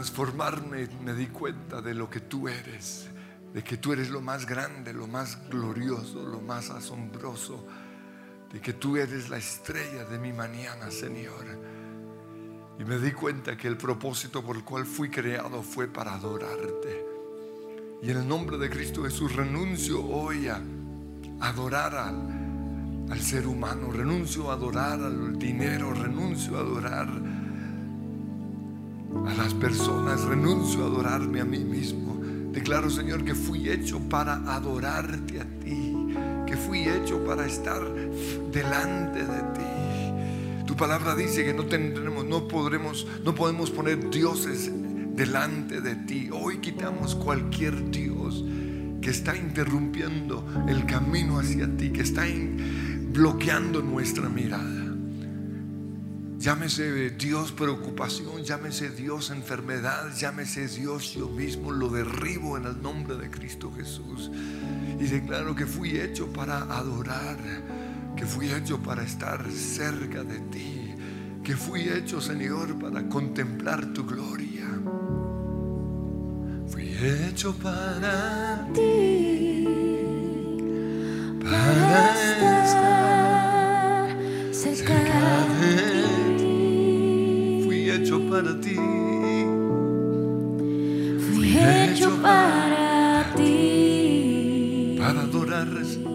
transformarme, me di cuenta de lo que tú eres, de que tú eres lo más grande, lo más glorioso, lo más asombroso, de que tú eres la estrella de mi mañana, Señor. Y me di cuenta que el propósito por el cual fui creado fue para adorarte. Y en el nombre de Cristo Jesús renuncio hoy a adorar al ser humano, renuncio a adorar al dinero, renuncio a adorar a las personas, renuncio a adorarme a mí mismo. Declaro, Señor, que fui hecho para adorarte a ti, que fui hecho para estar delante de ti. Tu palabra dice que no podemos poner dioses delante de ti. Hoy quitamos cualquier dios que está interrumpiendo el camino hacia ti, que está bloqueando nuestra mirada. Llámese Dios preocupación, llámese Dios enfermedad, llámese Dios yo mismo, lo derribo en el nombre de Cristo Jesús. Y declaro que fui hecho para adorar, que fui hecho para estar cerca de ti, que fui hecho, Señor, para contemplar tu gloria. Fui hecho para ti, para estar cerca de ti. Fui hecho para ti, fui hecho para ti, para adorar,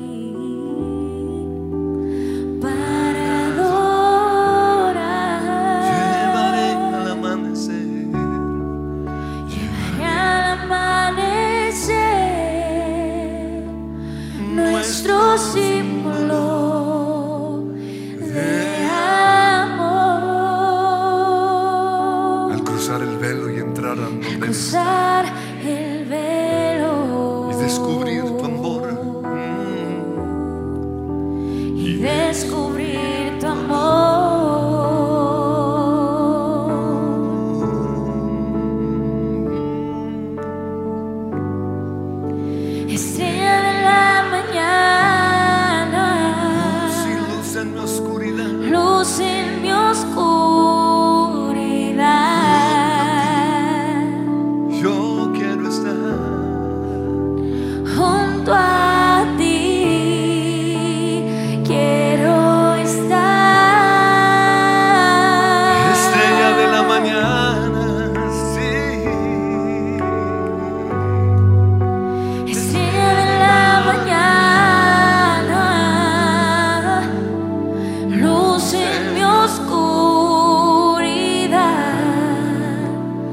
para adorar. llevaré al amanecer, llevaré al amanecer nuestro símbolo de amor. al cruzar el velo y entrar al nombre Cruzar el velo y descubrir tu amor. y descubrir tu amor. Estrella de la mañana, Sin luz en la oscuridad, luz en mi oscuridad, yo quiero estar junto a ti quiero estar. estrella de la mañana, sí. Estrella de la mañana, luz en mi oscuridad,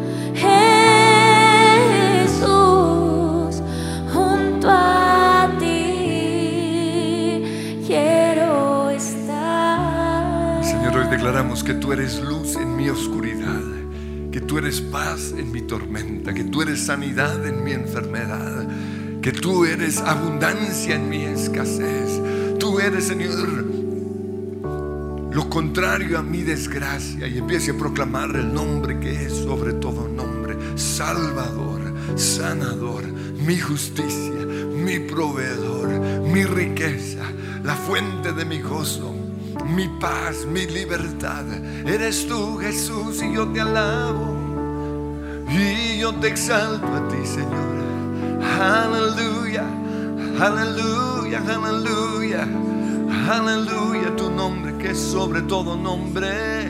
Jesús, junto a ti quiero estar. Señor, hoy declaramos que tú eres luz en mi oscuridad, que tú eres paz en mi tormenta, que tú eres sanidad en mi enfermedad, que tú eres abundancia en mi escasez. Tú eres, Señor, lo contrario a mi desgracia. Y empiece a proclamar el nombre que es sobre todo nombre: Salvador, sanador, mi justicia, mi proveedor, mi riqueza, la fuente de mi gozo, mi paz, mi libertad. Eres tú, Jesús, y yo te alabo y yo te exalto a ti, Señor. Aleluya, aleluya, aleluya, aleluya. Tu nombre que es sobre todo nombre,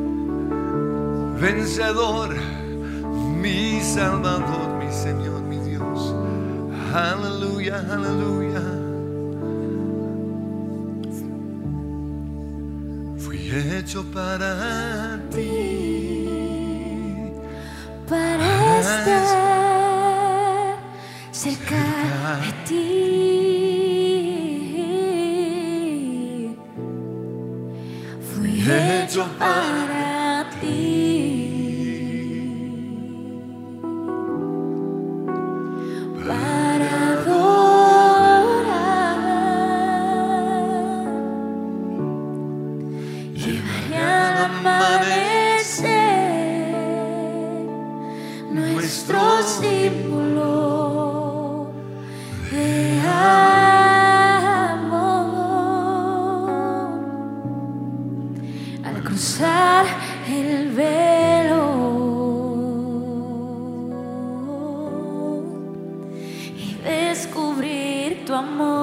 vencedor, mi Salvador, mi Señor, mi Dios. Aleluya, aleluya. Fui hecho para ti, para estar cerca de ti. Fui hecho para ti, para adorar. Llevaré al amanecer nuestro símbolo de amor. Al cruzar el velo tu amor.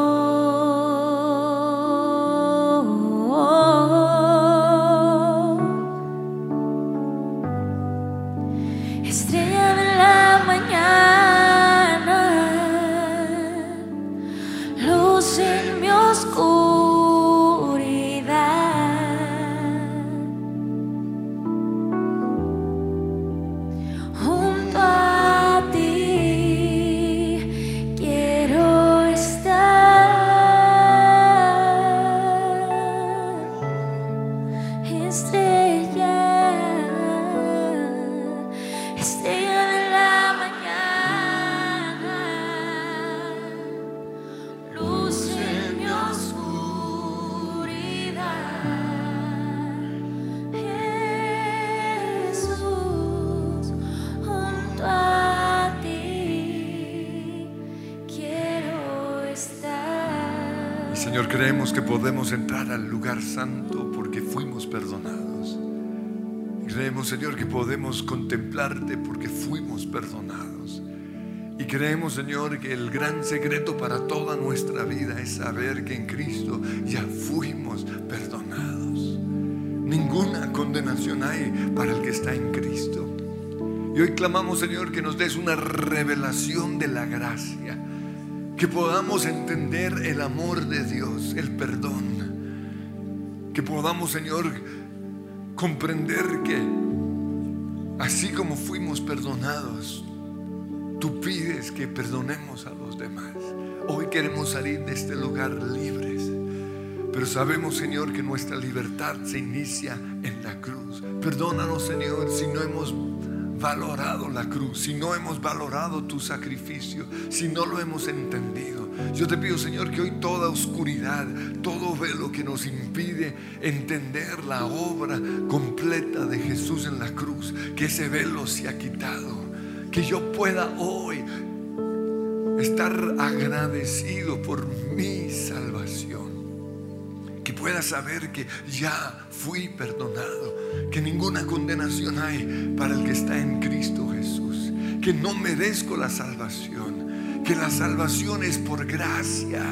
Estrella de la mañana, luz en mi oscuridad, junto a ti quiero estar. Estrella, estrella de la mañana, luz en mi oscuridad. Jesús, junto a ti quiero estar. Y Señor, creemos que podemos entrar al lugar santo porque fuimos perdonados. Y creemos, Señor, que podemos contemplarte porque fuimos perdonados. Y creemos, Señor, que el gran secreto para toda nuestra vida es saber que en Cristo ya fuimos perdonados. Ninguna condenación hay para el que está en Cristo. Y hoy clamamos, Señor, que nos des una revelación de la gracia, que podamos entender el amor de Dios, el perdón, que podamos, Señor, comprender que así como fuimos perdonados, tú pides que perdonemos a los demás. Hoy queremos salir de este lugar libres, pero sabemos, Señor, que nuestra libertad se inicia en la cruz. Perdónanos, Señor, si no hemos valorado la cruz, si no hemos valorado tu sacrificio, si no lo hemos entendido. Yo te pido, Señor, que hoy toda oscuridad, todo velo que nos impide entender la obra completa de Jesús en la cruz, que ese velo se ha quitado, que yo pueda hoy estar agradecido por mi salvación, que pueda saber que ya fui perdonado, que ninguna condenación hay para el que está en Cristo Jesús, que no merezco la salvación, que la salvación es por gracia,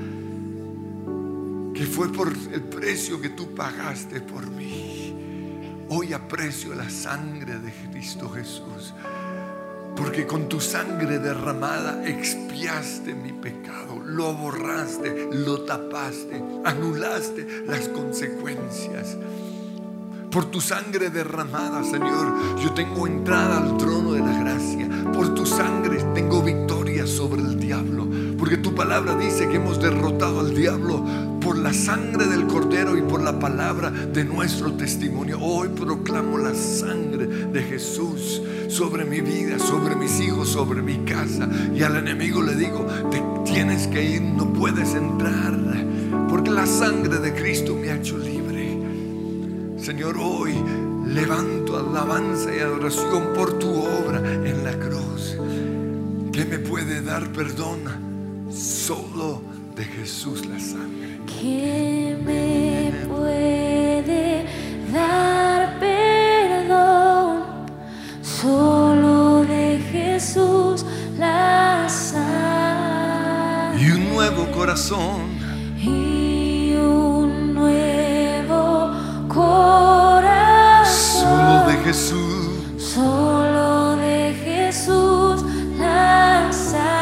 que fue por el precio que tú pagaste por mí. Hoy aprecio la sangre de Cristo Jesús, porque con tu sangre derramada expiaste mi pecado, lo borraste, lo tapaste, anulaste las consecuencias. Por tu sangre derramada, Señor, yo tengo entrada al trono de la gracia. Por tu sangre tengo victoria sobre el diablo, porque tu palabra dice que hemos derrotado al diablo por la sangre del Cordero y por la palabra de nuestro testimonio. Hoy proclamo la sangre de Jesús sobre mi vida, sobre mis hijos, sobre mi casa. Y al enemigo le digo: te tienes que ir, no puedes entrar, porque la sangre de Cristo me ha hecho libre. Señor, hoy levanto alabanza y adoración por tu obra en la cruz. ¿Qué me puede dar perdón? Solo de Jesús la sangre. ¿Qué me puede dar perdón? Solo de Jesús la sangre. Y un nuevo corazón. Y un nuevo corazón. Solo de Jesús. Solo de Jesús la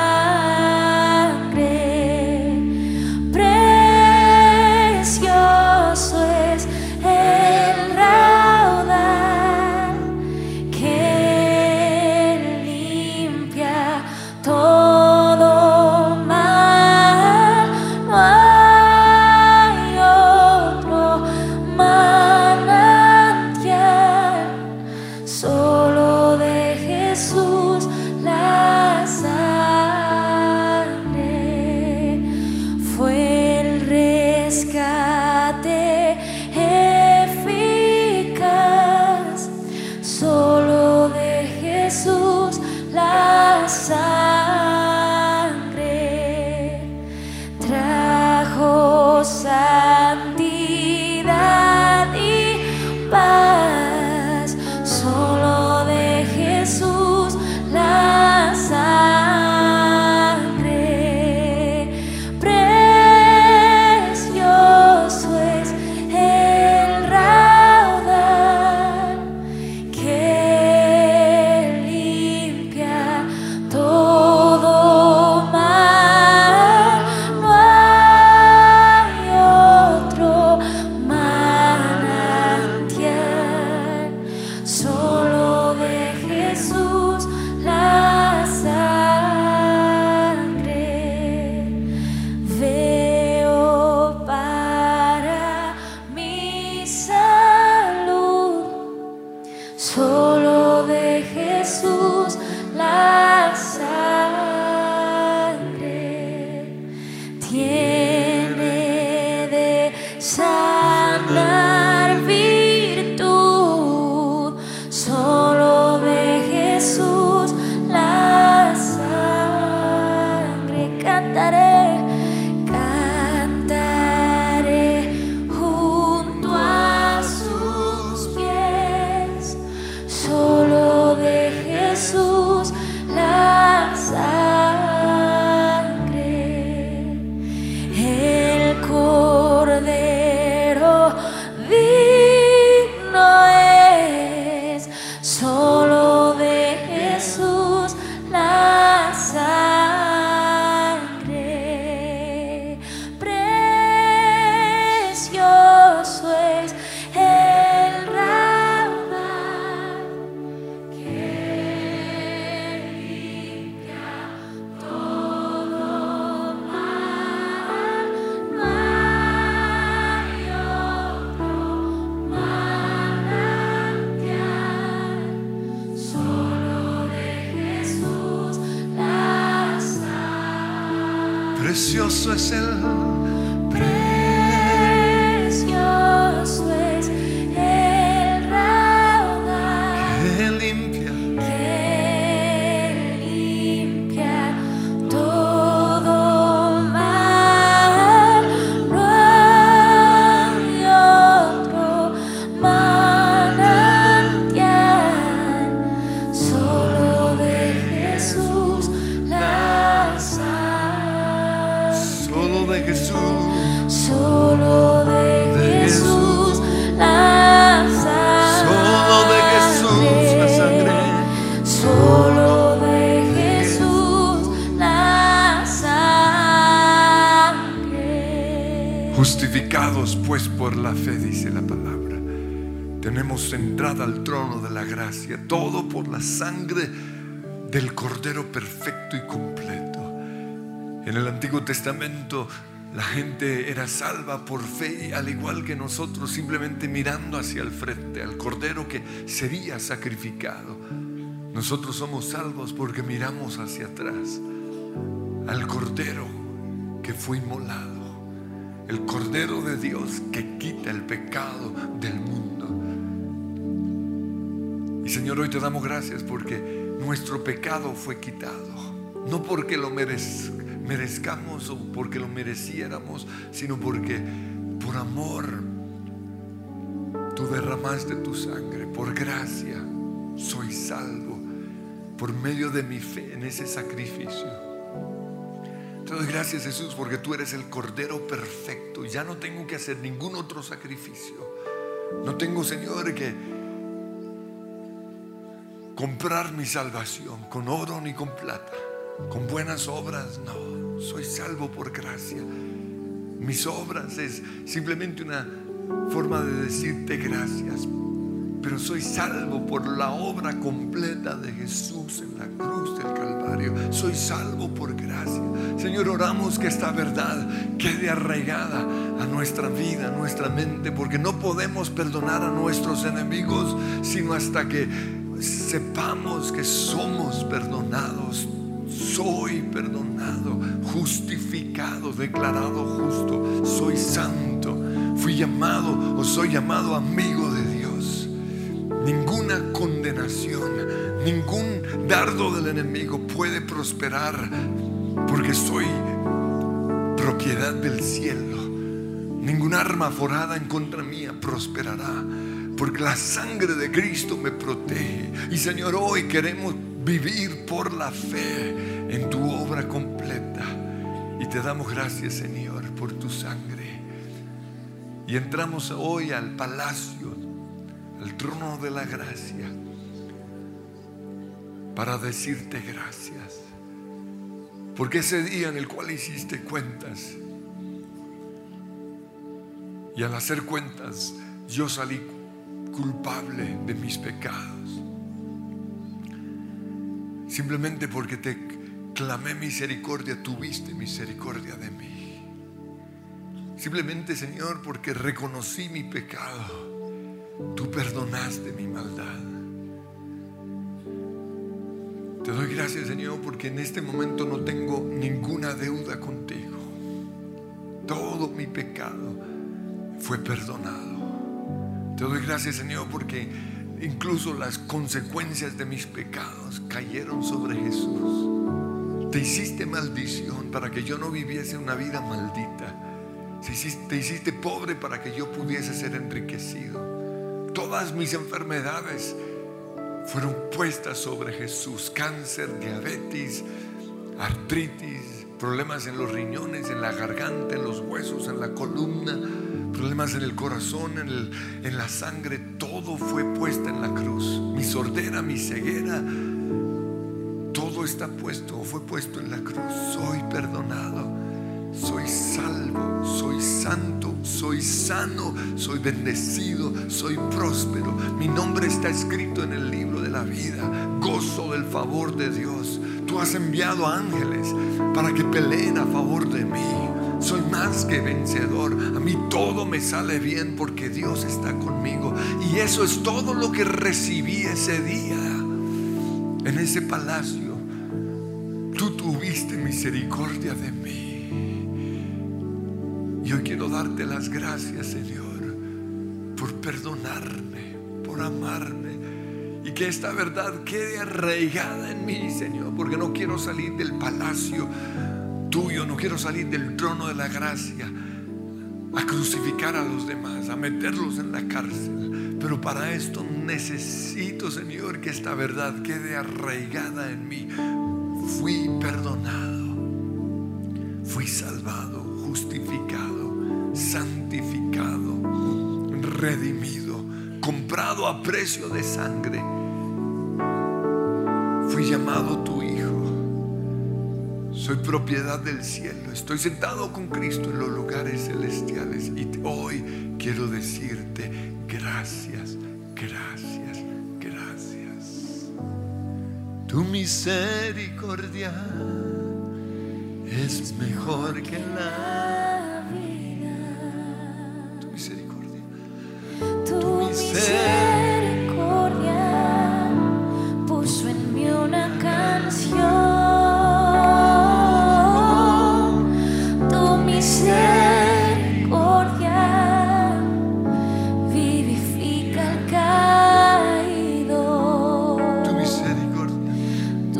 sangre. Precioso es el raudal que limpia todo mal. No hay otro manantial, Jesús la sangre tiene de sanar virtud, solo de Jesús la sangre. Cantaré, cantaré junto a sus pies, solo de Jesús la sangre. El Cordero digno es, solo de Jesús la sangre. Precioso es el raudal que limpia todo mal. No hay otro manantial, solo de Jesús la sangre. Precioso es el Precioso es el raudal que limpia. que limpia todo mal. No hay otro manantial, solo de Jesús la sangre. Solo de Jesús. Solo de Jesús la Solo de Jesús la sangre. Solo de Jesús la sangre. Justificados pues por la fe, dice la palabra, tenemos entrada al trono de la gracia, todo por la sangre del Cordero perfecto y completo. En el Antiguo Testamento la gente era salva por fe, al igual que nosotros, simplemente mirando hacia el frente al Cordero que sería sacrificado. Nosotros somos salvos porque miramos hacia atrás al Cordero que fue inmolado, el Cordero de Dios que quita el pecado del mundo. Y Señor, hoy te damos gracias porque nuestro pecado fue quitado, no porque lo merezcamos o porque lo mereciéramos, sino porque por amor tú derramaste tu sangre. Por gracia soy salvo por medio de mi fe en ese sacrificio. Te doy gracias, Jesús, porque tú eres el Cordero perfecto. Ya no tengo que hacer ningún otro sacrificio. No tengo, Señor, que comprar mi salvación con oro ni con plata, con buenas obras. No, soy salvo por gracia. Mis obras es simplemente una forma de decirte gracias, pero soy salvo por la obra completa de Jesús en la cruz del Calvario. Soy salvo por gracia. Señor, oramos que esta verdad quede arraigada a nuestra vida, a nuestra mente, porque no podemos perdonar a nuestros enemigos sino hasta que sepamos que somos perdonados. Soy perdonado, justificado, declarado justo. Soy santo. Fui llamado o soy llamado amigo de Dios. Ninguna condenación, ningún dardo del enemigo puede prosperar, porque soy propiedad del cielo. Ninguna arma forjada en contra mía prosperará, porque la sangre de Cristo me protege. Y Señor, hoy queremos vivir por la fe en tu obra completa. Y te damos gracias, Señor, por tu sangre. Y entramos hoy al palacio, al trono de la gracia, para decirte gracias. Porque ese día en el cual hiciste cuentas, y al hacer cuentas yo salí culpable de mis pecados, simplemente porque te clamé misericordia, tuviste misericordia de mí. Simplemente, Señor, porque reconocí mi pecado, tú perdonaste mi maldad. Te doy gracias, Señor, porque en este momento no tengo ninguna deuda contigo. Todo mi pecado fue perdonado. Te doy gracias, Señor, porque incluso las consecuencias de mis pecados cayeron sobre Jesús. Te hiciste maldición para que yo no viviese una vida maldita. Te hiciste pobre para que yo pudiese ser enriquecido. Todas mis enfermedades fueron puestas sobre Jesús. Cáncer, diabetes, artritis, problemas en los riñones, en la garganta, en los huesos, en la columna, problemas en el corazón, en la sangre. Todo fue puesto en la cruz. Mi sordera, mi ceguera, todo está puesto, fue puesto en la cruz. Soy perdonado, soy salvo, soy santo, soy sano, soy bendecido, soy próspero. Mi nombre está escrito en el libro de la vida. Gozo del favor de Dios. Tú has enviado ángeles para que peleen a favor de mí. Soy más que vencedor. A mí todo me sale bien porque Dios está conmigo. Y eso es todo lo que recibí ese día en ese palacio. Tú tuviste misericordia de mí. Yo quiero darte las gracias, Señor, por perdonarme, por amarme, y que esta verdad quede arraigada en mí, Señor, porque no quiero salir del palacio tuyo, no quiero salir del trono de la gracia a crucificar a los demás, a meterlos en la cárcel. Pero para esto necesito, Señor, que esta verdad quede arraigada en mí. Fui perdonado, fui salvado, justificado, santificado, redimido, comprado a precio de sangre. Fui llamado tu hijo. Soy propiedad del cielo. Estoy sentado con Cristo en los lugares celestiales. Y hoy quiero decirte gracias, gracias, gracias. Tu misericordia es mejor que la vida. Tu misericordia. Tu misericordia puso en mí una canción. Tu misericordia vivifica al caído. Tu misericordia. Tu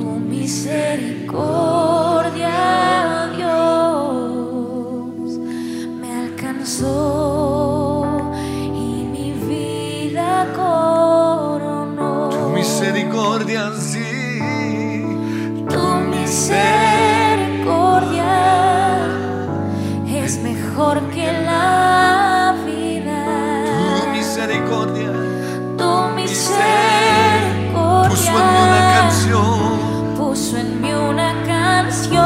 misericordia, Dios, me alcanzó y mi vida coronó. Tu misericordia, sí. Tu misericordia es mejor que la vida. Tu misericordia. Tu misericordia Puso en mí una canción. puso en mí una canción.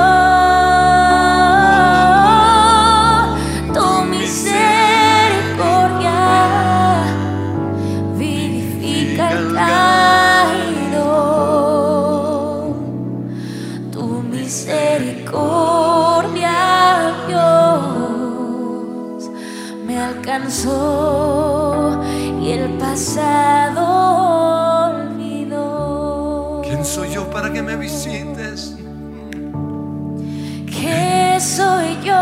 Tu misericordia vivifica al caído. Tu misericordia, Dios, me alcanzó y el pasado olvidó. ¿Quién soy yo para que me visites? ¿Qué soy yo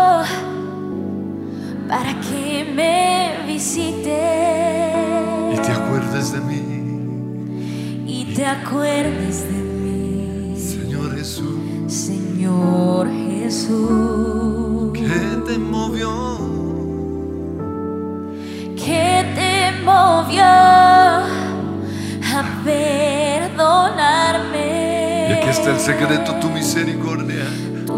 para que me visites Y te acuerdes de mí, y te acuerdes de mí, Señor Jesús. Señor Jesús? ¿Qué te movió? ¿Qué te movió a perdonarme? Y aquí está el secreto, tu misericordia. Tu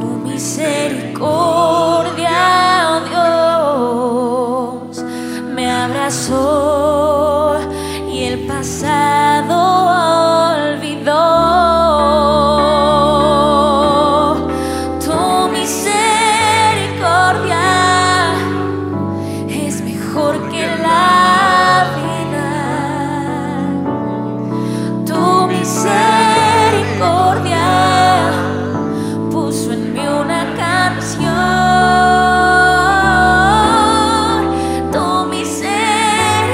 misericordia, oh Dios, me abrazó y el pasado olvidó. Tu misericordia es mejor que la vida. Tu misericordia puso en mí una canción. Tu misericordia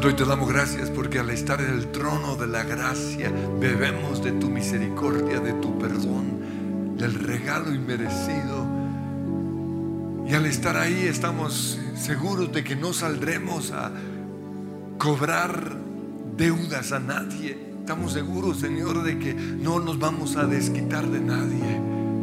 Padre, hoy te damos gracias porque al estar en el trono de la gracia bebemos de tu misericordia, de tu perdón, del regalo inmerecido. Y al estar ahí estamos seguros de que no saldremos a cobrar deudas a nadie. Estamos seguros, Señor, de que no nos vamos a desquitar de nadie.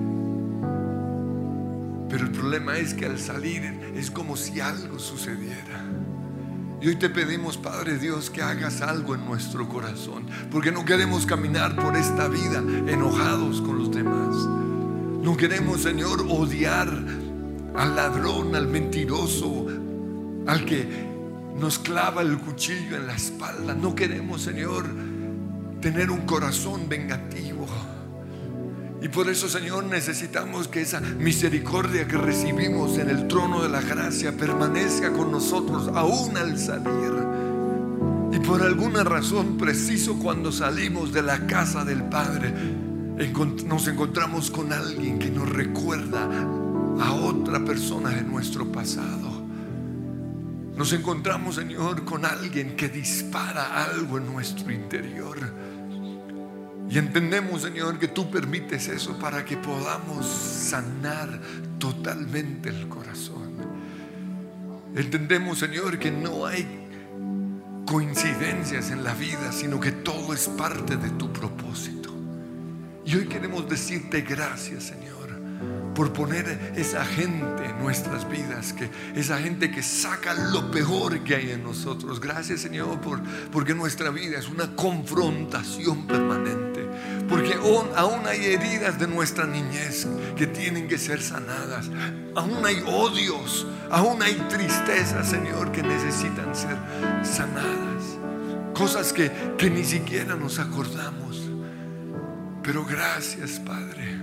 Pero el problema es que al salir es como si algo sucediera. Y hoy te pedimos, Padre Dios, que hagas algo en nuestro corazón, porque no queremos caminar por esta vida enojados con los demás. No queremos, Señor, odiar al ladrón, al mentiroso, al que nos clava el cuchillo en la espalda. No queremos, Señor, tener un corazón vengativo. Y por eso, Señor, necesitamos que esa misericordia que recibimos en el trono de la gracia permanezca con nosotros aún al salir. Y por alguna razón, preciso cuando salimos de la casa del Padre, nos encontramos con alguien que nos recuerda a otra persona de nuestro pasado. Nos encontramos, Señor, con alguien que dispara algo en nuestro interior. Y entendemos, Señor, que tú permites eso para que podamos sanar totalmente el corazón. Entendemos, Señor, que no hay coincidencias en la vida, sino que todo es parte de tu propósito. Y hoy queremos decirte gracias, Señor, por poner esa gente en nuestras vidas, esa gente que saca lo peor que hay en nosotros. Gracias, Señor, porque nuestra vida es una confrontación permanente. Porque aún hay heridas de nuestra niñez que tienen que ser sanadas. Aún hay odios, aún hay tristezas, Señor, que necesitan ser sanadas. Cosas que ni siquiera nos acordamos. Pero gracias, Padre,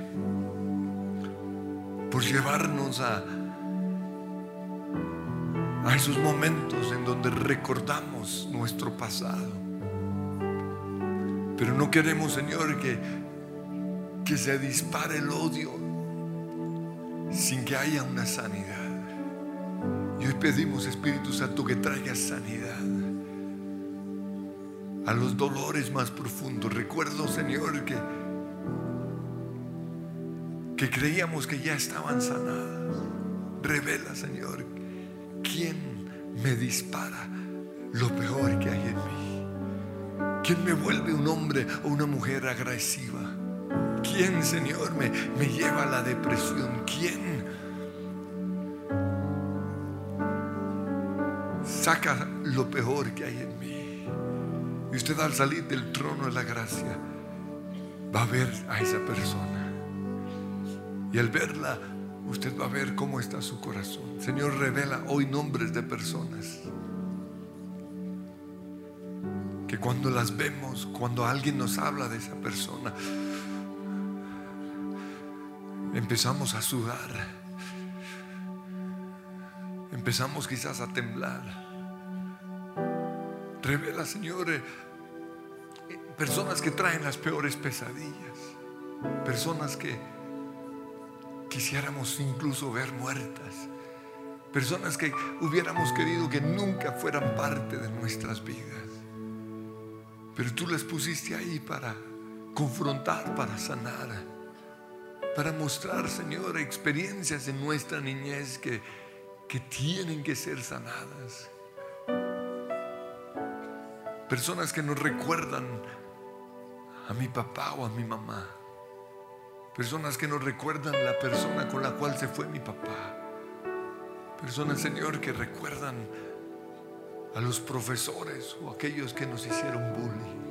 por llevarnos a esos momentos en donde recordamos nuestro pasado. Pero no queremos, Señor, que se dispare el odio sin que haya una sanidad. Y hoy pedimos, Espíritu Santo, que traigas sanidad a los dolores más profundos. Recuerdo, Señor, que creíamos que ya estaban sanadas. Revela, Señor, quién me dispara lo peor que hay en mí. ¿Quién me vuelve un hombre o una mujer agresiva? ¿Quién, Señor, me lleva a la depresión? ¿Quién saca lo peor que hay en mí? Y usted, al salir del trono de la gracia, va a ver a esa persona. Y al verla, usted va a ver cómo está su corazón. Señor, revela hoy nombres de personas que cuando las vemos, cuando alguien nos habla de esa persona, empezamos a sudar, empezamos quizás a temblar. Revela, Señor, personas que traen las peores pesadillas, personas que quisiéramos incluso ver muertas, personas que hubiéramos querido que nunca fueran parte de nuestras vidas. Pero tú las pusiste ahí para confrontar, para sanar, para mostrar, Señor, experiencias en nuestra niñez que tienen que ser sanadas. Personas que nos recuerdan a mi papá o a mi mamá. Personas que nos recuerdan la persona con la cual se fue mi papá. Personas, Señor, que recuerdan a los profesores o aquellos que nos hicieron bullying.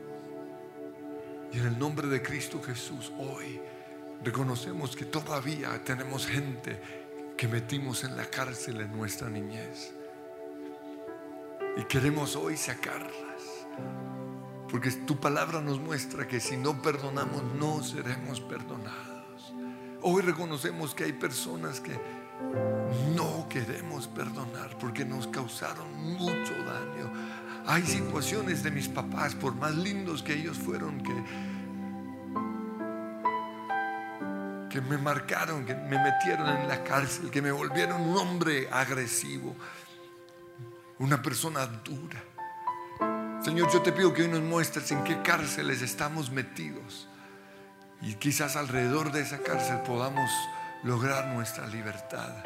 Y en el nombre de Cristo Jesús, hoy reconocemos que todavía tenemos gente que metimos en la cárcel en nuestra niñez. Y queremos hoy sacarlas, porque tu palabra nos muestra que si no perdonamos, no seremos perdonados. Hoy reconocemos que hay personas que no queremos perdonar porque nos causaron mucho daño. Hay situaciones de mis papás, por más lindos que ellos fueron, que me marcaron, que me metieron en la cárcel, que me volvieron un hombre agresivo, una persona dura. Señor, yo te pido que hoy nos muestres en qué cárceles estamos metidos y quizás alrededor de esa cárcel podamos lograr nuestra libertad.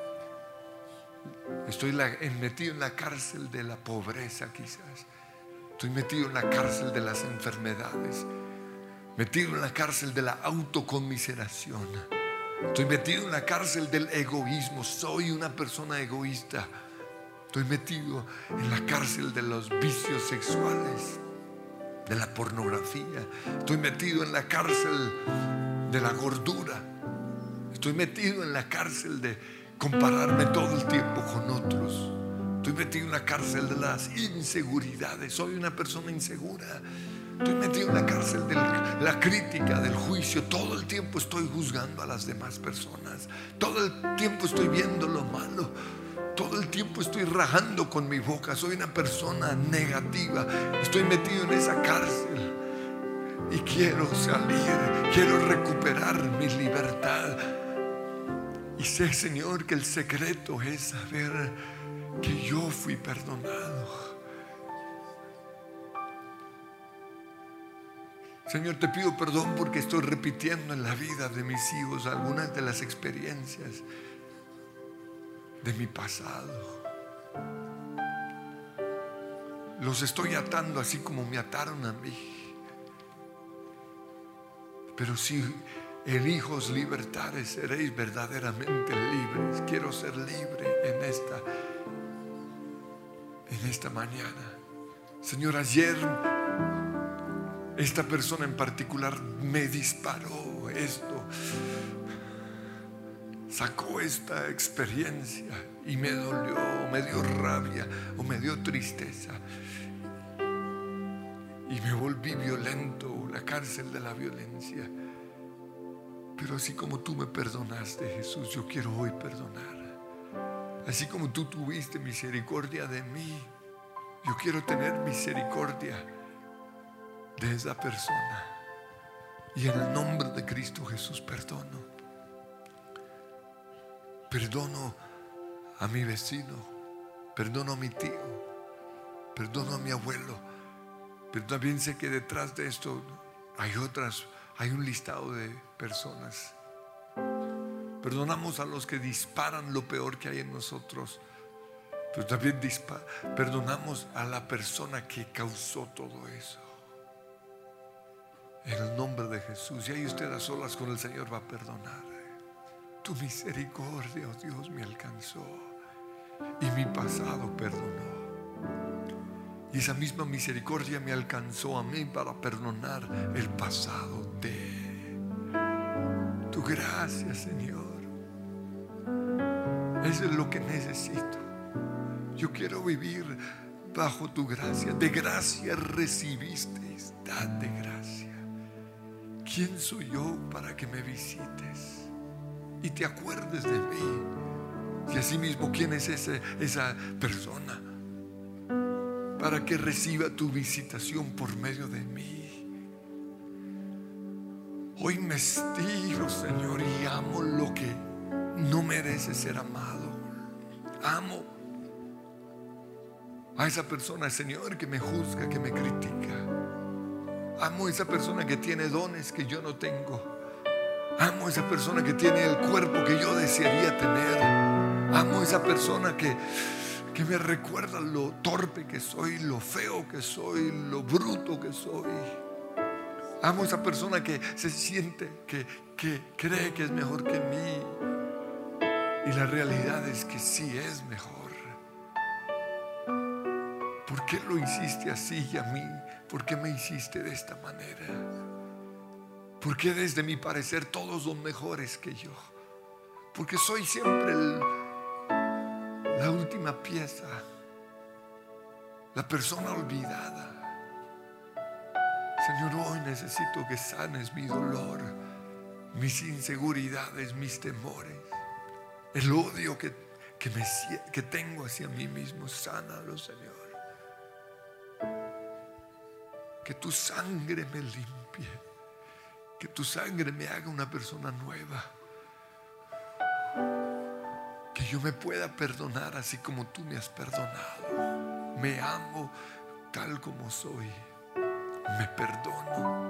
Estoy metido en la cárcel de la pobreza, quizás. Estoy metido en la cárcel de las enfermedades, metido en la cárcel de la autoconmiseración. Estoy metido en la cárcel del egoísmo. Soy una persona egoísta. Estoy metido en la cárcel de los vicios sexuales, de la pornografía. Estoy metido en la cárcel de la gordura. Estoy metido en la cárcel de compararme todo el tiempo con otros. Estoy metido en la cárcel de las inseguridades. Soy una persona insegura. Estoy metido en la cárcel de la crítica, del juicio. Todo el tiempo estoy juzgando a las demás personas. Todo el tiempo estoy viendo lo malo. Todo el tiempo estoy rajando con mi boca. Soy una persona negativa. Estoy metido en esa cárcel y quiero salir. Quiero recuperar mi libertad. Y sé, Señor, que el secreto es saber que yo fui perdonado. Señor, te pido perdón porque estoy repitiendo en la vida de mis hijos algunas de las experiencias de mi pasado. Los estoy atando así como me ataron a mí. Pero si elijos libertares, seréis verdaderamente libres. Quiero ser libre en esta mañana. Señor, ayer esta persona en particular me disparó esto, sacó esta experiencia y me dolió, o me dio rabia, o me dio tristeza, y me volví violento, la cárcel de la violencia. Pero así como tú me perdonaste, Jesús, yo quiero hoy perdonar. Así como tú tuviste misericordia de mí, yo quiero tener misericordia de esa persona. Y en el nombre de Cristo Jesús perdono. Perdono a mi vecino, perdono a mi tío, perdono a mi abuelo. Pero también sé que detrás de esto hay un listado de personas. Perdonamos a los que disparan lo peor que hay en nosotros, pero también perdonamos a la persona que causó todo eso. En el nombre de Jesús. Y ahí usted a solas con el Señor va a perdonar. Tu misericordia, oh Dios, me alcanzó y mi pasado perdonó. Y esa misma misericordia me alcanzó a mí para perdonar el pasado de tu gracia, Señor. Eso es lo que necesito. Yo quiero vivir bajo tu gracia. De gracia recibisteis, dad de gracia. ¿Quién soy yo para que me visites y te acuerdes de mí? Y asimismo, ¿quién es esa persona para que reciba tu visitación por medio de mí? Hoy me estiro, Señor, y amo lo que no merece ser amado. Amo a esa persona, Señor, que me juzga, que me critica. Amo a esa persona que tiene dones que yo no tengo. Amo a esa persona que tiene el cuerpo que yo desearía tener. Amo a esa persona que me recuerda lo torpe que soy, lo feo que soy, lo bruto que soy. Amo a esa persona que se siente, que cree que es mejor que mí. Y la realidad es que sí es mejor. ¿Por qué lo hiciste así y a mí? ¿Por qué me hiciste de esta manera? ¿Por qué desde mi parecer todos son mejores que yo? Porque soy siempre la última pieza, la persona olvidada. Señor, hoy necesito que sanes mi dolor, mis inseguridades, mis temores, el odio que tengo hacia mí mismo. Sánalo, Señor. Que tu sangre me limpie, que tu sangre me haga una persona nueva, que yo me pueda perdonar así como tú me has perdonado. Me amo tal como soy. Me perdono.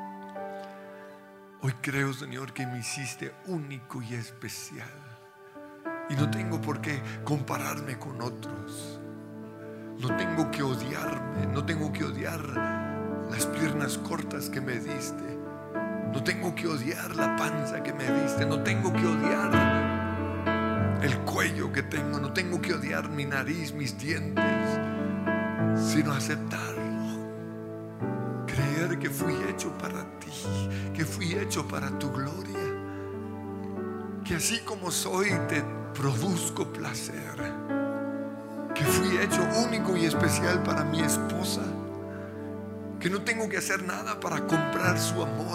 Hoy creo, Señor, que me hiciste único y especial. Y no tengo por qué compararme con otros. No tengo que odiarme. No tengo que odiar las piernas cortas que me diste. No tengo que odiar la panza que me diste. No tengo que odiar el cuello que tengo. No tengo que odiar mi nariz, mis dientes, sino aceptarlo. Creer que fui hecho para ti, que fui hecho para tu gloria, que así como soy te produzco placer, que fui hecho único y especial para mi esposa, que no tengo que hacer nada para comprar su amor,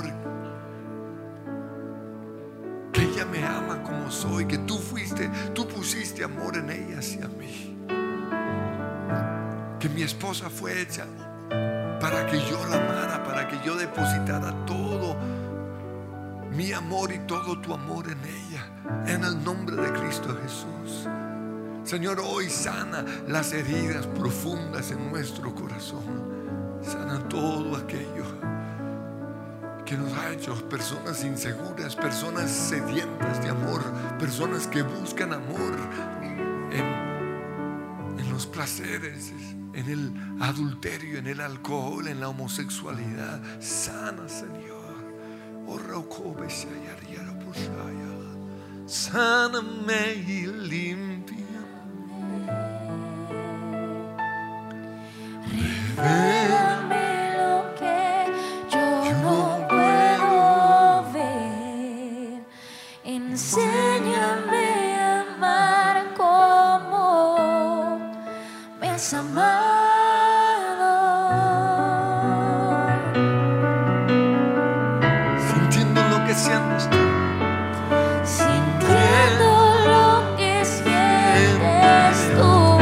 que ella me ama como soy, que tú pusiste amor en ella hacia mí, que mi esposa fue hecha para que yo la amara, para que yo depositara todo mi amor y todo tu amor en ella, en el nombre de Cristo Jesús. Señor, hoy sana las heridas profundas en nuestro corazón. Sana todo aquello que nos ha hecho personas inseguras, personas sedientas de amor, personas que buscan amor en los placeres, en el adulterio, en el alcohol, en la homosexualidad. Sana, Señor. Sáname y límpiame. Revélame lo que yo no puedo ver. Enséñame a amar como me has amado. Sintiendo lo que sientes tú. Sintiendo lo que sientes tú.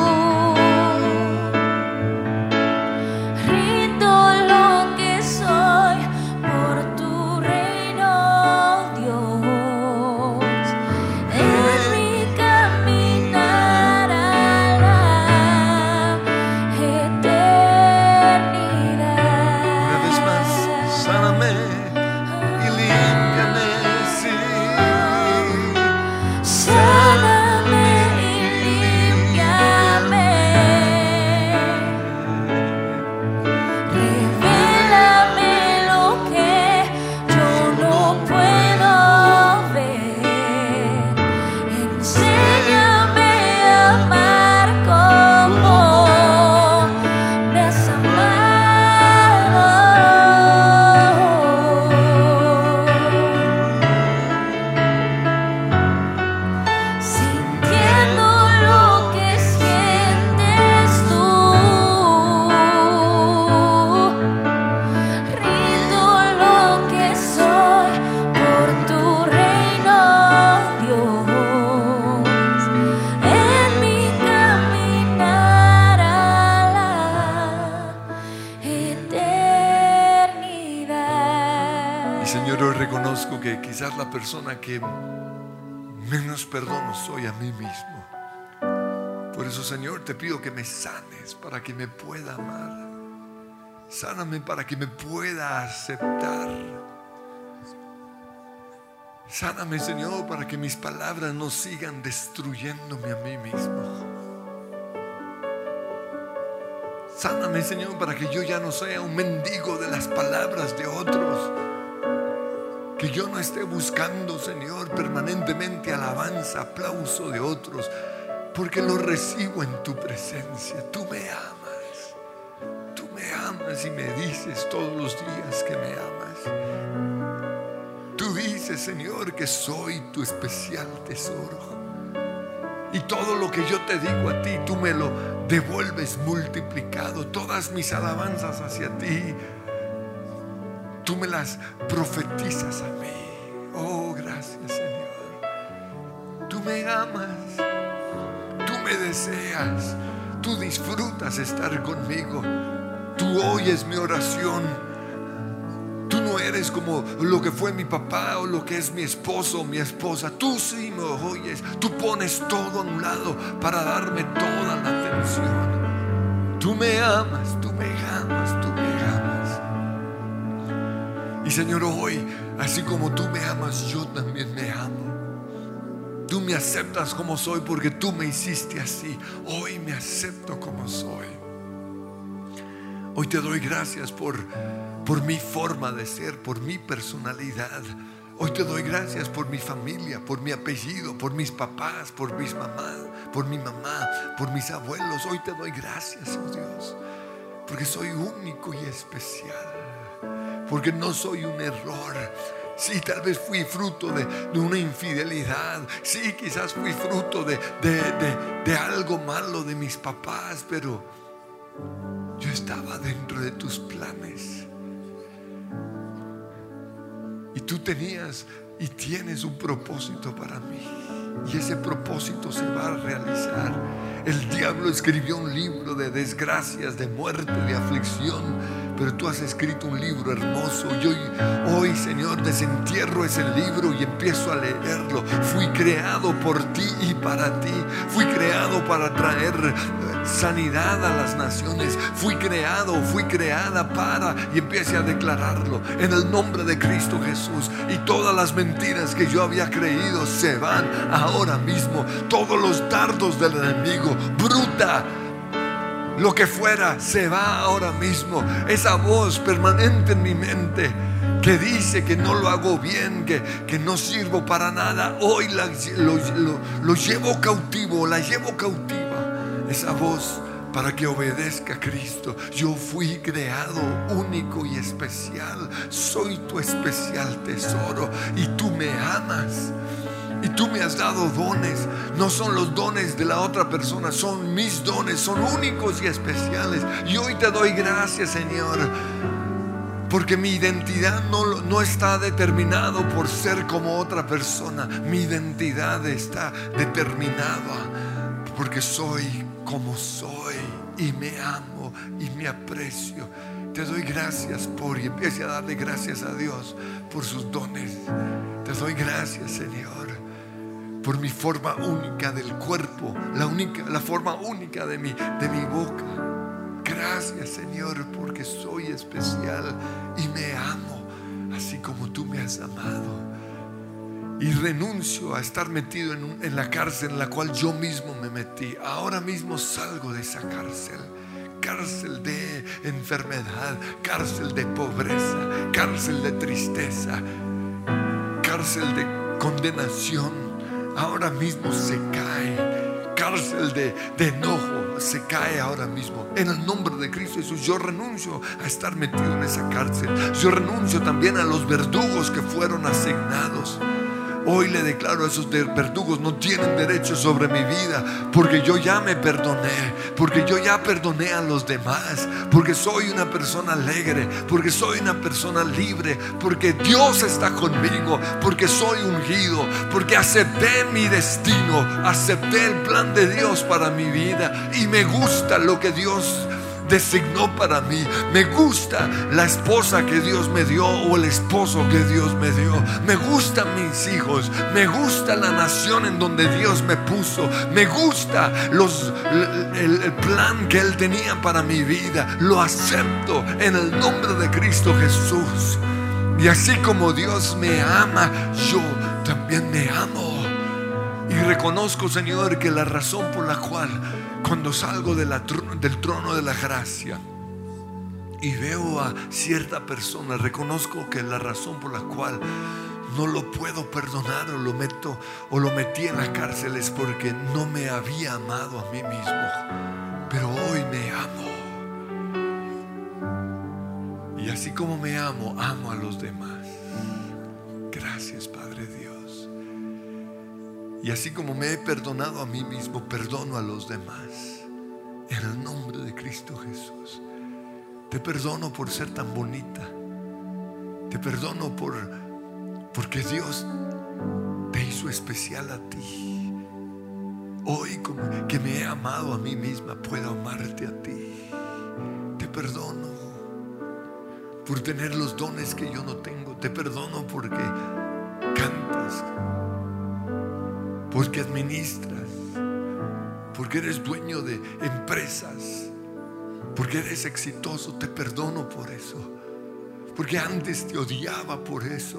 Rindo lo que soy por tu reino, Dios. En mi caminar a la eternidad. Una vez más, sáname y límpiame, sí. Sáname y límpiame. Revélame lo que yo no puedo ver. Enséñame a amar como me has amado. Sintiendo lo que sientes tú. Rindo lo que soy por tu reino, Dios. En mi caminar a la eternidad. Y Señor, hoy reconozco que quizás la persona que menos perdono soy a mí mismo. Por eso, Señor, te pido que me sanes para que me pueda amar. Sáname para que me pueda aceptar. Sáname, Señor, para que mis palabras no sigan destruyéndome a mí mismo. Sáname, Señor, para que yo ya no sea un mendigo de las palabras de otros. Que yo no esté buscando, Señor, permanentemente alabanza, aplauso de otros, porque lo recibo en tu presencia. Tú me amas. Tú me amas y me dices todos los días que me amas. Tú dices, Señor, que soy tu especial tesoro. Y todo lo que yo te digo a ti, tú me lo devuelves multiplicado. Todas mis alabanzas hacia ti, tú me las profetizas a mí. Oh, gracias, Señor. Tú me amas, tú me deseas, tú disfrutas estar conmigo. Tú oyes mi oración. Tú no eres como lo que fue mi papá o lo que es mi esposo o mi esposa. Tú sí me oyes. Tú pones todo a un lado para darme toda la atención. Tú me amas, tú me amas, tú me amas. Y Señor, hoy, así como tú me amas, yo también me amo. Tú me aceptas como soy porque tú me hiciste así. Hoy me acepto como soy. Hoy te doy gracias por mi forma de ser, por mi personalidad. Hoy te doy gracias por mi familia, por mi apellido, por mis papás, por mis mamás, por mi mamá, por mis abuelos. Hoy te doy gracias, oh Dios, porque soy único y especial, porque no soy un error. Sí, tal vez fui fruto de una infidelidad. Sí, quizás fui fruto de algo malo de mis papás, pero yo estaba dentro de tus planes. Y tú tenías y tienes un propósito para mí. Y ese propósito se va a realizar. El diablo escribió un libro de desgracias, de muerte, de aflicción, pero tú has escrito un libro hermoso. Y hoy, Señor, desentierro ese libro y empiezo a leerlo. Fui creado por ti y para ti. Fui creado para traer sanidad a las naciones. Fui creada para, y empiece a declararlo en el nombre de Cristo Jesús. Y todas las mentiras que yo había creído se van ahora mismo. Todos los dardos del enemigo, bruta, lo que fuera, se va ahora mismo. Esa voz permanente en mi mente que dice que no lo hago bien, que no sirvo para nada, hoy lo llevo cautivo, la llevo cautiva. Esa voz, para que obedezca a Cristo. Yo fui creado único y especial. Soy tu especial tesoro y tú me amas. Y tú me has dado dones. No son los dones de la otra persona, son mis dones, son únicos y especiales. Y hoy te doy gracias, Señor, porque mi identidad no está determinado por ser como otra persona. Mi identidad está determinada porque soy como soy y me amo y me aprecio. Te doy gracias y empiece a darle gracias a Dios por sus dones. Te doy gracias, Señor, por mi forma única del cuerpo, la forma única de mi boca. Gracias, Señor, porque soy especial y me amo así como tú me has amado. Y renuncio a estar metido en la cárcel en la cual yo mismo me metí. Ahora mismo salgo de esa cárcel. Cárcel de enfermedad, cárcel de pobreza, cárcel de tristeza, cárcel de condenación. Ahora mismo se cae. Cárcel de enojo se cae ahora mismo. En el nombre de Cristo Jesús, yo renuncio a estar metido en esa cárcel. Yo renuncio también a los verdugos que fueron asignados. Hoy le declaro a esos verdugos: no tienen derecho sobre mi vida, porque yo ya me perdoné, porque yo ya perdoné a los demás, porque soy una persona alegre, porque soy una persona libre, porque Dios está conmigo, porque soy ungido, porque acepté mi destino, acepté el plan de Dios para mi vida y me gusta lo que Dios designó para mí. Me gusta la esposa que Dios me dio o el esposo que Dios me dio. Me gustan mis hijos. Me gusta la nación en donde Dios me puso. Me gusta el plan que Él tenía para mi vida. Lo acepto en el nombre de Cristo Jesús. Y así como Dios me ama, yo también me amo. Y reconozco, Señor, que la razón por la cual cuando salgo del trono de la gracia y veo a cierta persona, reconozco que la razón por la cual no lo puedo perdonar o lo metí en la cárcel es porque no me había amado a mí mismo. Pero hoy me amo. Y así como me amo, amo a los demás. Gracias, Padre Dios. Y así como me he perdonado a mí mismo, perdono a los demás. En el nombre de Cristo Jesús. Te perdono por ser tan bonita. Te perdono porque Dios te hizo especial a ti. Hoy, como que me he amado a mí misma, puedo amarte a ti. Te perdono por tener los dones que yo no tengo. Te perdono porque cantas, porque administras, porque eres dueño de empresas. Porque eres exitoso, te perdono por eso. Porque antes te odiaba por eso.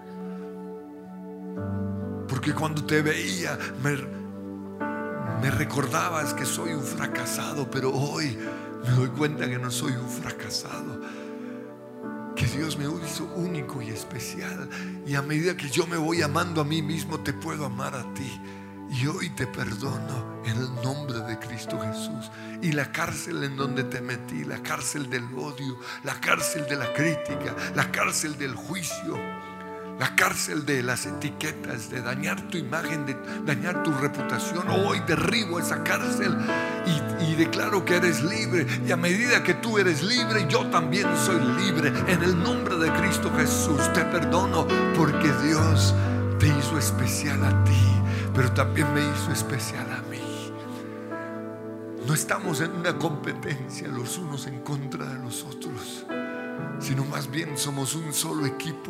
Porque cuando te veía me recordabas que soy un fracasado, pero hoy me doy cuenta que no soy un fracasado, que Dios me hizo único y especial. Y a medida que yo me voy amando a mí mismo, te puedo amar a ti. Y hoy te perdono en el nombre de Cristo Jesús. Y la cárcel en donde te metí, la cárcel del odio, la cárcel de la crítica, la cárcel del juicio, la cárcel de las etiquetas, de dañar tu imagen, de dañar tu reputación, hoy derribo esa cárcel y declaro que eres libre. Y a medida que tú eres libre, yo también soy libre. En el nombre de Cristo Jesús te perdono, porque Dios te hizo especial a ti, pero también me hizo especial a mí. No estamos en una competencia los unos en contra de los otros, sino más bien somos un solo equipo.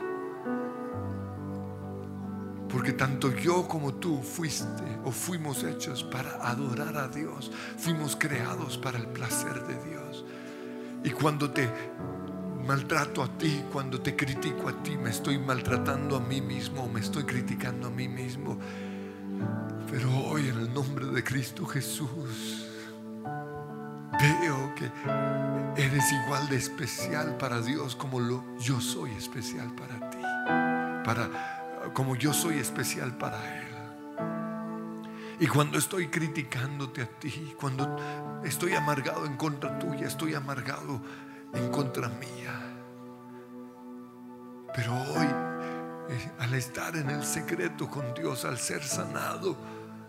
Porque tanto yo como tú fuimos hechos para adorar a Dios. Fuimos creados para el placer de Dios. Y cuando te maltrato a ti, cuando te critico a ti, me estoy maltratando a mí mismo, me estoy criticando a mí mismo. Pero hoy, en el nombre de Cristo Jesús, veo que eres igual de especial para Dios como yo soy especial para ti, como yo soy especial para Él. Y cuando estoy criticándote a ti, cuando estoy amargado en contra tuya, estoy amargado en contra mía. Pero hoy, al estar en el secreto con Dios, al ser sanado,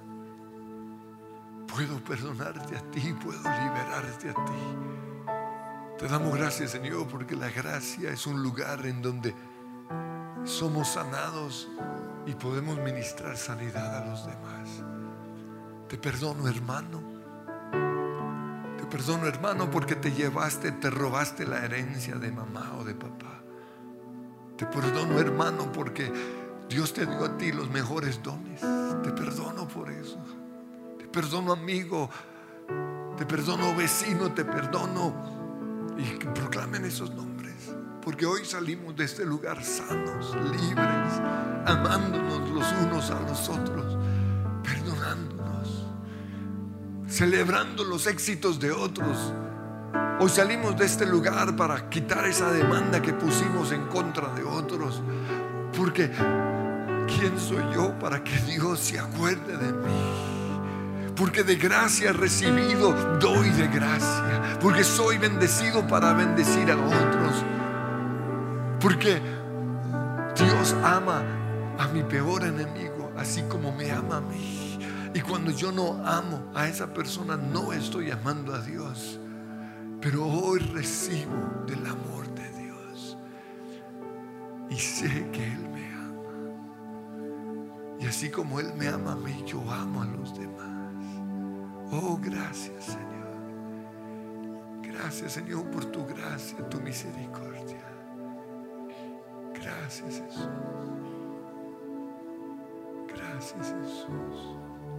puedo perdonarte a ti, puedo liberarte a ti. Te damos gracias, Señor, porque la gracia es un lugar en donde somos sanados y podemos ministrar sanidad a los demás. Te perdono, hermano. Te perdono, hermano, porque te robaste la herencia de mamá o de papá. Te perdono, hermano, porque Dios te dio a ti los mejores dones. Te perdono por eso. Te perdono, amigo. Te perdono, vecino. Te perdono. Y que proclamen esos nombres, porque hoy salimos de este lugar sanos, libres, amándonos los unos a los otros, perdonándonos, celebrando los éxitos de otros. Hoy salimos de este lugar para quitar esa demanda que pusimos en contra de otros, porque ¿quién soy yo para que Dios se acuerde de mí? Porque de gracia recibido doy de gracia, porque soy bendecido para bendecir a otros, porque Dios ama a mi peor enemigo así como me ama a mí. Y cuando yo no amo a esa persona, no estoy amando a Dios. Pero hoy recibo del amor de Dios y sé que Él me ama. Y así como Él me ama a mí, yo amo a los demás. Oh, gracias, Señor. Gracias, Señor, por tu gracia, tu misericordia. Gracias, Jesús. Gracias, Jesús.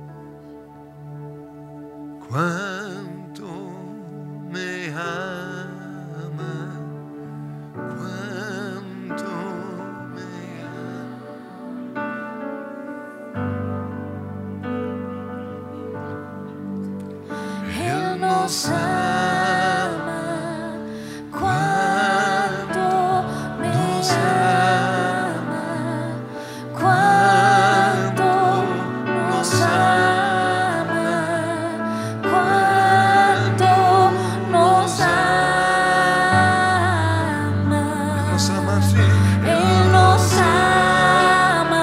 Cuánto me ama, cuánto me ama. Él nos ama, cuánto me ama, cuánto nos ama, cuánto nos ama. Nos ama, sí. Él nos ama,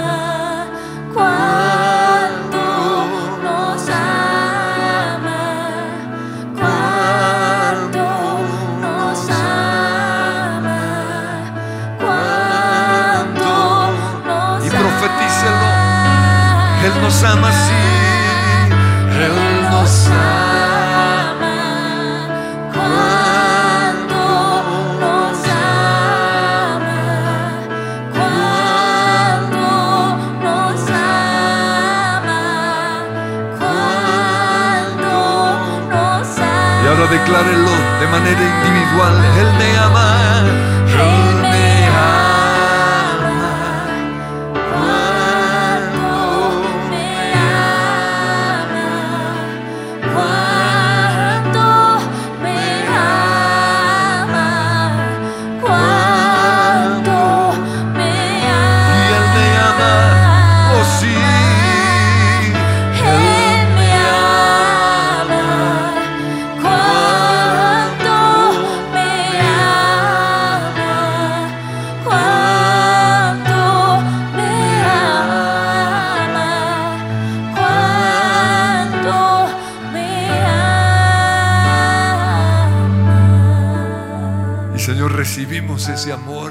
cuánto nos ama, cuánto nos ama, cuánto nos Y profetícelo. Él nos ama, sí. Él nos ama. cuánto nos ama, cuánto nos ama, cuánto nos ama. Y ahora Declárelo de manera individual. Él me ama. Él me ama. Recibimos ese amor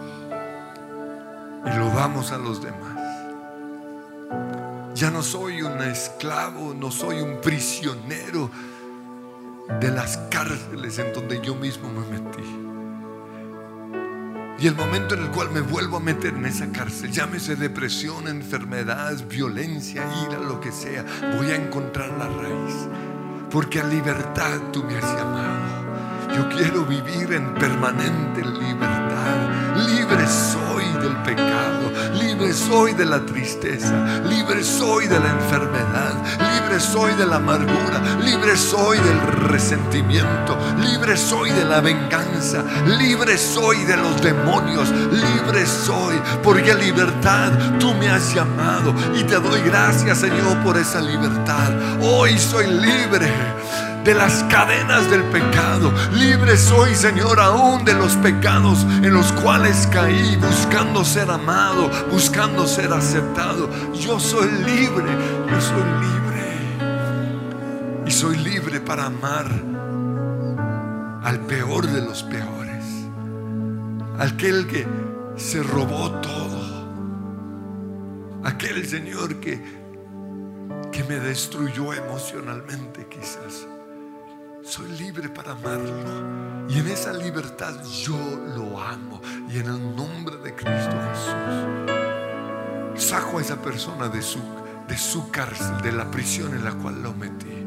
y lo damos a los demás. Ya no soy un esclavo, no soy un prisionero de las cárceles en donde yo mismo me metí. Y el momento en el cual me vuelvo a meter en esa cárcel, llámese depresión, enfermedad, violencia, ira, lo que sea, voy a encontrar la raíz, porque a libertad tú me has llamado. Yo quiero vivir en permanente libertad. Libre soy del pecado, libre soy de la tristeza, libre soy de la enfermedad, libre soy de la amargura, libre soy del resentimiento, libre soy de la venganza, libre soy de los demonios, libre soy, porque a libertad tú me has llamado y te doy gracias, Señor, por esa libertad. Hoy soy libre de las cadenas del pecado. Libre soy, Señor, aún de los pecados en los cuales caí, buscando ser amado, buscando ser aceptado. Yo soy libre, yo soy libre. Y soy libre para amar al peor de los peores, aquel que se robó todo, aquel, Señor, que me destruyó emocionalmente quizás. Soy libre para amarlo, y en esa libertad yo lo amo, y en el nombre de Cristo Jesús saco a esa persona de su cárcel, de la prisión en la cual lo metí.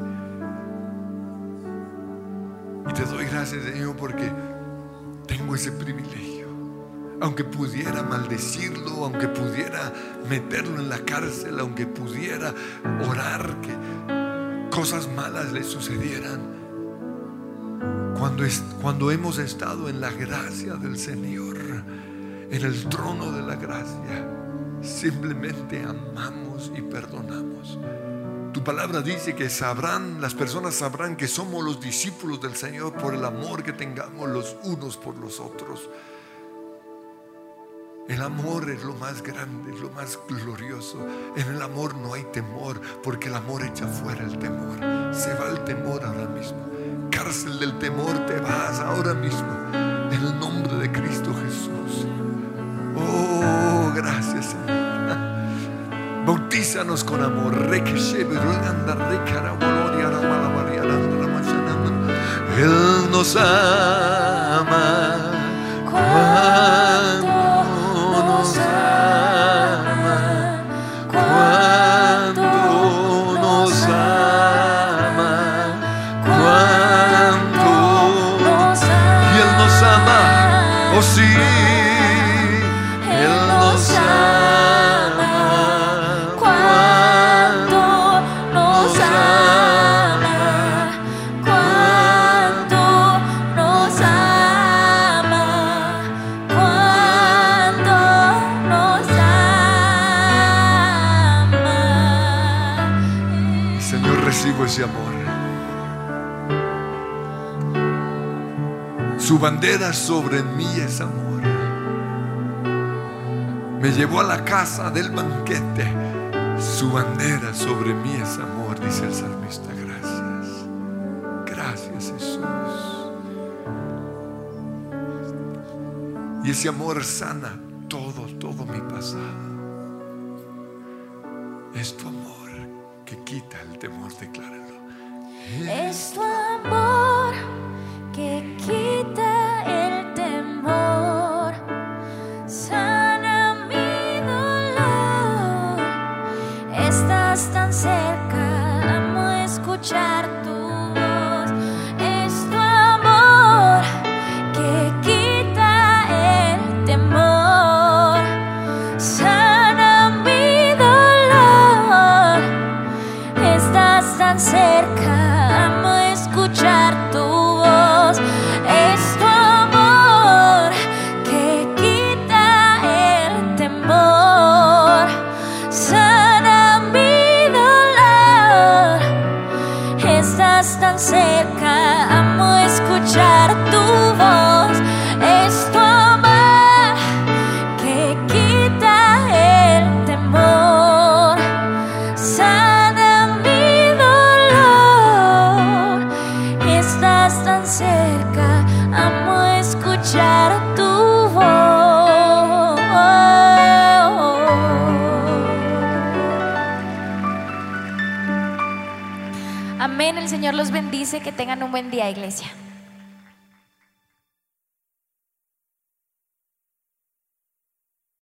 Y te doy gracias, Señor, porque tengo ese privilegio. Aunque pudiera maldecirlo, aunque pudiera meterlo en la cárcel, aunque pudiera orar que cosas malas le sucedieran, cuando hemos estado en la gracia del Señor, en el trono de la gracia, simplemente amamos y perdonamos. Tu palabra dice que las personas sabrán que somos los discípulos del Señor por el amor que tengamos los unos por los otros. El amor es lo más grande, es lo más glorioso. En el amor no hay temor, porque el amor echa fuera el temor. Se va el temor ahora mismo. Cárcel del temor, te vas ahora mismo, en el nombre de Cristo Jesús. Oh, gracias, Señor. Bautízanos con amor. Él nos ama. Cuánto nos ama. Cuánto nos ama. Cuánto nos ama. Y Él nos ama. Oh sí, Él nos ama. Ese amor, su bandera sobre mí es amor. Me llevó a la casa del banquete, su bandera sobre mí es amor, dice el salmista. Gracias, gracias, Jesús. Y ese amor sana todo mi pasado. Es tu amor que quita el temor, decláralo. Es tu amor que quita el temor, sana mi dolor. Estás tan cerca, amo escuchar tu voz. Es tu Amén. El Señor los bendice. Que tengan un buen día, iglesia.